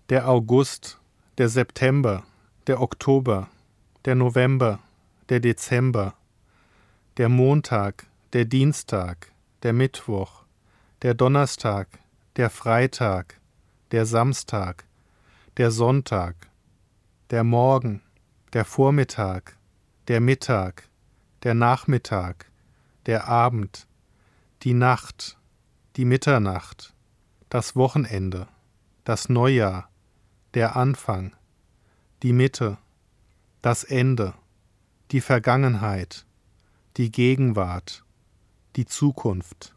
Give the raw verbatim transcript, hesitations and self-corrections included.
Der August, der September, der Oktober, der November, der Dezember, der Montag, der Dienstag, der Mittwoch, der Donnerstag, der Freitag, der Samstag, der Sonntag, der Morgen, der Vormittag, der Mittag, der Nachmittag, der Abend, die Nacht, die Mitternacht, das Wochenende, das Neujahr, der Anfang, die Mitte, das Ende, die Vergangenheit, die Gegenwart, die Zukunft.